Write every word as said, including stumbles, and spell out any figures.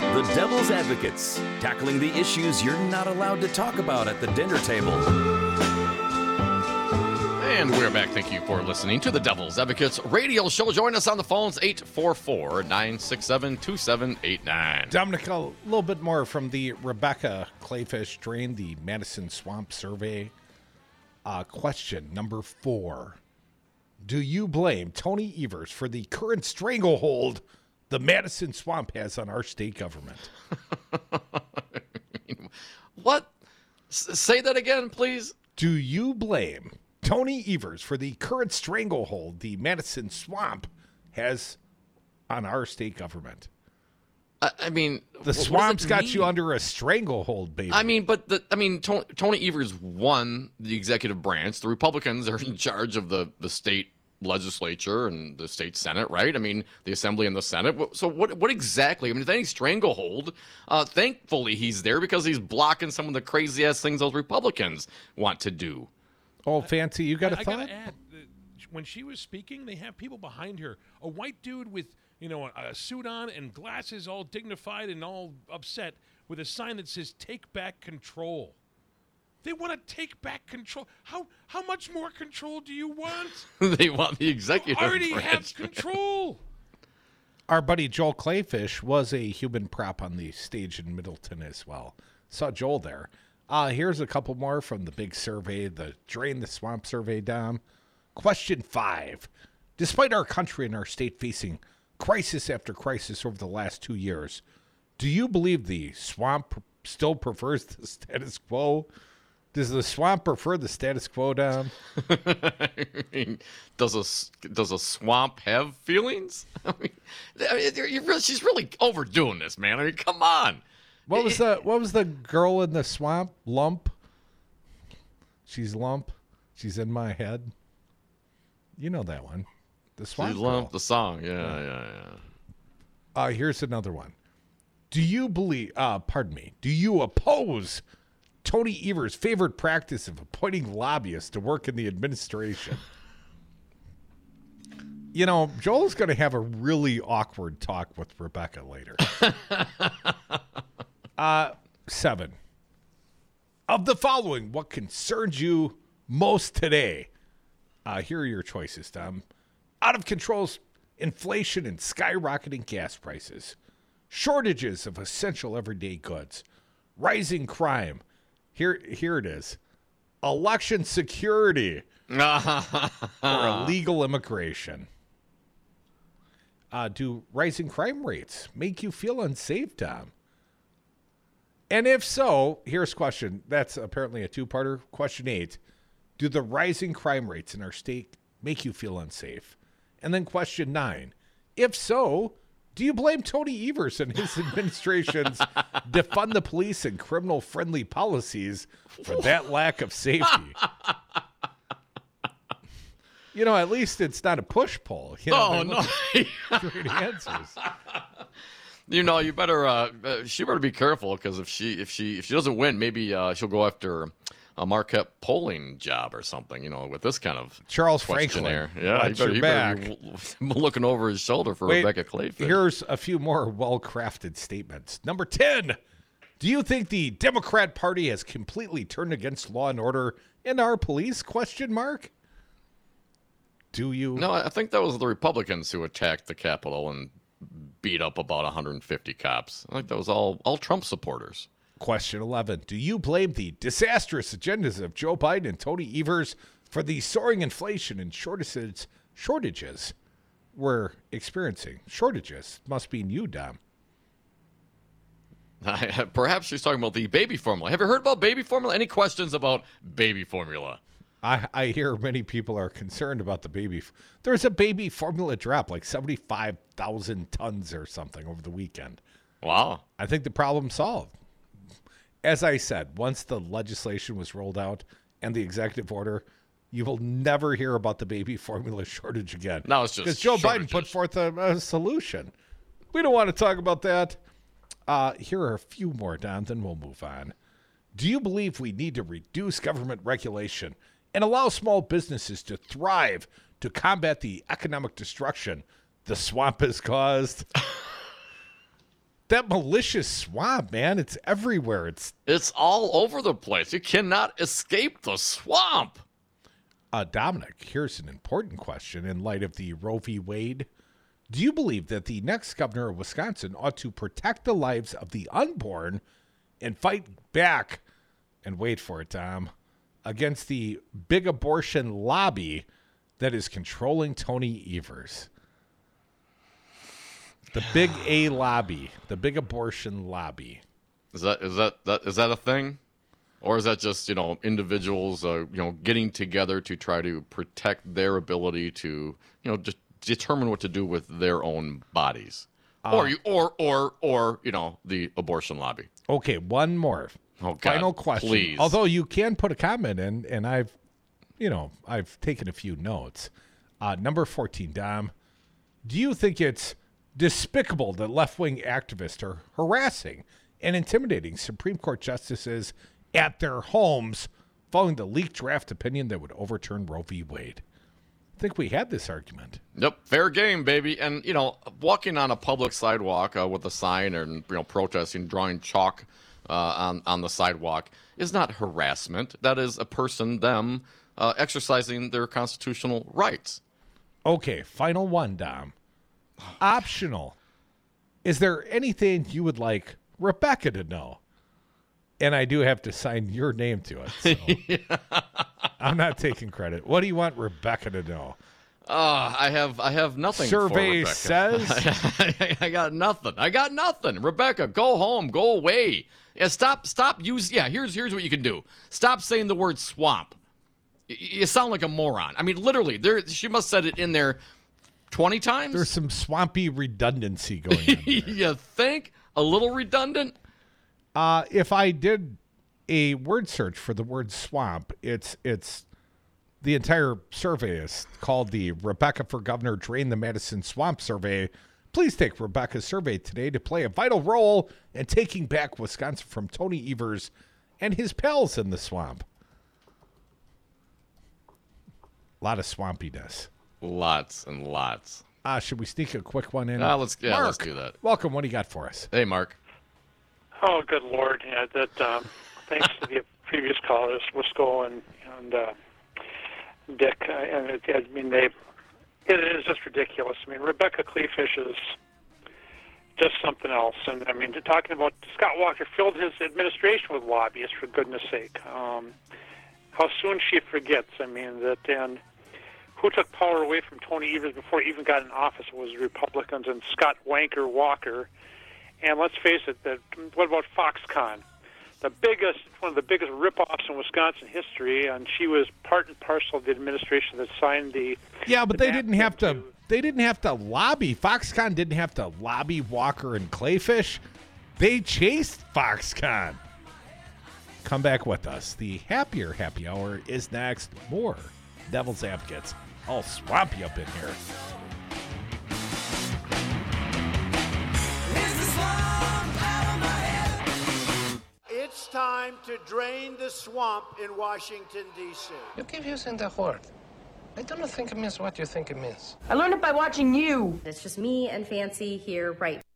The Devil's Advocates, tackling the issues you're not allowed to talk about at the dinner table. And we're back. Thank you for listening to the Devil's Advocates radio show. Join us on the phones, eight four four, nine six seven, two seven eight nine. Dominic, a little bit more from the Rebecca Clayfish Drain the Madison Swamp Survey. Uh, question number four. Do you blame Tony Evers for the current stranglehold the Madison Swamp has on our state government? What? S- say that again, please. Do you blame Tony Evers for the current stranglehold the Madison Swamp has on our state government? I, I mean, the swamp's got mean? you under a stranglehold, baby. I mean, but the, I mean, Tony, Tony Evers won the executive branch. The Republicans are in charge of the, the state legislature and the state Senate, right? I mean, the Assembly and the Senate. So what what exactly? I mean, if any stranglehold, uh, thankfully he's there because he's blocking some of the crazy-ass things those Republicans want to do. Oh, Fancy, you got a I, thought? I gotta add, when she was speaking, they have people behind her. A white dude with, you know, a, a suit on and glasses, all dignified and all upset, with a sign that says, "Take back control." They want to take back control. How how much more control do you want? They want the executive You already branch. have control. Our buddy Joel Clayfish was a human prop on the stage in Middleton as well. Saw Joel there. Uh, here's a couple more from the big survey, the Drain the Swamp survey, Dom. Question five. Despite our country and our state facing crisis after crisis over the last two years, do you believe the swamp still prefers the status quo? Does the swamp prefer the status quo, Dom? I mean, does a does a swamp have feelings? I mean, I mean you're, you're really, she's really overdoing this, man. I mean, come on. What was the What was the girl in the swamp? Lump. She's lump. She's in my head. You know that one. The swamp. She's lump. Girl. The song. Yeah, yeah, yeah. yeah. Uh, here's another one. Do you believe? Uh, pardon me. Do you oppose Tony Evers' favorite practice of appointing lobbyists to work in the administration? You know, Joel's going to have a really awkward talk with Rebecca later. uh, seven. Of the following, what concerns you most today? Uh, here are your choices, Tom. Out of control inflation and skyrocketing gas prices. Shortages of essential everyday goods. Rising crime. Here, here it is. Election security or illegal immigration. Uh, do rising crime rates make you feel unsafe, Tom? And if so, here's a question. That's apparently a two-parter. Question eight. Do the rising crime rates in our state make you feel unsafe? And then question nine. If so, do you blame Tony Evers and his administration's defund the police and criminal-friendly policies for that lack of safety? You know, at least it's not a push-pull. You know, oh, no. Great answers. You know, you better, uh, uh, she better be careful, because if she, if she, if she doesn't win, maybe uh, she'll go after a Marquette polling job or something, you know, with this kind of Charles Franklin. Yeah, Watch your he back. better be looking over his shoulder for Wait, Rebecca Clayfish. Here's a few more well-crafted statements. Number ten. Do you think the Democrat Party has completely turned against law and order and our police? Question mark. Do you? No, I think that was the Republicans who attacked the Capitol and beat up about one hundred fifty cops. I think that was all, all Trump supporters. Question eleven. Do you blame the disastrous agendas of Joe Biden and Tony Evers for the soaring inflation and shortages, shortages we're experiencing? Shortages must be you, Dom. Perhaps she's talking about the baby formula. Have you heard about baby formula? Any questions about baby formula? I, I hear many people are concerned about the baby. There's a baby formula drop, like seventy-five thousand tons or something over the weekend. Wow. I think the problem's solved. As I said, once the legislation was rolled out and the executive order, you will never hear about the baby formula shortage again. No, it's just because Joe shortages. Biden put forth a, a solution. We don't want to talk about that. Uh, here are a few more, Don, then we'll move on. Do you believe we need to reduce government regulation and allow small businesses to thrive to combat the economic destruction the swamp has caused? that malicious swamp, man. It's everywhere. It's It's all over the place. You cannot escape the swamp. uh, Dominic, here's an important question in light of the Roe v. Wade. Do you believe that the next governor of Wisconsin ought to protect the lives of the unborn and fight back, and wait for it, Tom, against the big abortion lobby that is controlling Tony Evers? The big A lobby, the big abortion lobby. Is that is that, that is that a thing? Or is that just, you know, individuals uh, you know, getting together to try to protect their ability to, you know, just determine what to do with their own bodies? Uh, or you or or or, you know, the abortion lobby. Okay, one more. Oh, God, Final question. please. Although you can put a comment in, and I've, you know, I've taken a few notes. Uh, number fourteen, Dom. Do you think it's despicable that left-wing activists are harassing and intimidating Supreme Court justices at their homes following the leaked draft opinion that would overturn Roe v. Wade? I think we had this argument. Yep, fair game, baby. And, you know, walking on a public sidewalk uh, with a sign and, you know, protesting, drawing chalk uh, on, on the sidewalk is not harassment. That is a person, them, uh, exercising their constitutional rights. Okay, final one, Dom. Optional. Is there anything you would like Rebecca to know? And I do have to sign your name to it. So yeah. I'm not taking credit. What do you want Rebecca to know? Uh, I have I have nothing. Survey for Rebecca. says I, I got nothing. I got nothing. Rebecca, go home. Go away. Yeah, stop. Stop. Use. Yeah. Here's here's what you can do. Stop saying the word swamp. Y- You sound like a moron. I mean, literally. There. She must have said it in there twenty times. there's some swampy redundancy going on there. You think a little redundant? Uh, if I did a word search for the word swamp, it's it's the entire survey is called the Rebecca for Governor Drain the Madison Swamp Survey. Please take Rebecca's survey today to play a vital role in taking back Wisconsin from Tony Evers and his pals in the swamp. A lot of swampiness. Lots and lots. Uh, should we sneak a quick one in? Uh, let's yeah, Mark, let's do that. Welcome. What do you got for us? Hey, Mark. Oh, good Lord! Yeah, that. Um, thanks to the previous callers, Wisco and and uh, Dick. Uh, and it, I mean, they. It is just ridiculous. I mean, Rebecca Kleefisch is just something else. And I mean, talking about Scott Walker filled his administration with lobbyists, for goodness sake. Um, how soon she forgets. I mean, that and who took power away from Tony Evers before he even got in office? It was the Republicans and Scott Wanker Walker. And let's face it, that what about Foxconn? The biggest, one of the biggest rip-offs in Wisconsin history, and she was part and parcel of the administration that signed the. Yeah, but the they didn't have to. to They didn't have to lobby. Foxconn didn't have to lobby Walker and Kleefisch. They chased Foxconn. Come back with us. The happier happy hour is next. More Devil's Advocates. I'll swamp you up in here. It's time to drain the swamp in Washington, D C You keep using that word. I don't think it means what you think it means. I learned it by watching you. It's just me and Fancy here right